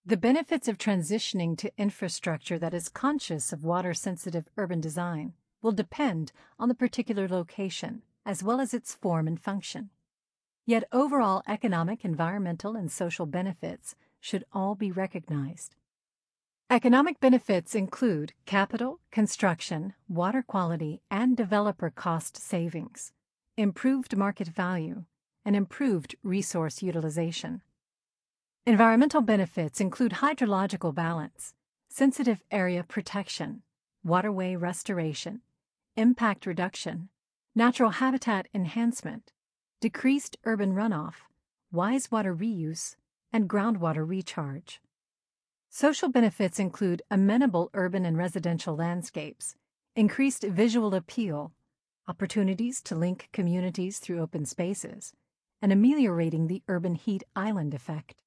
The benefits of transitioning to infrastructure that is conscious of water-sensitive urban design will depend on the particular location, as well as its form and function. Yet overall economic, environmental, and social benefits should all be recognized. Economic benefits include capital, construction, water quality, and developer cost savings, improved market value, and improved resource utilization. Environmental benefits include hydrological balance, sensitive area protection, waterway restoration, impact reduction, natural habitat enhancement, decreased urban runoff, wise water reuse, and groundwater recharge. Social benefits include amenable urban and residential landscapes, increased visual appeal, opportunities to link communities through open spaces, and ameliorating the urban heat island effect.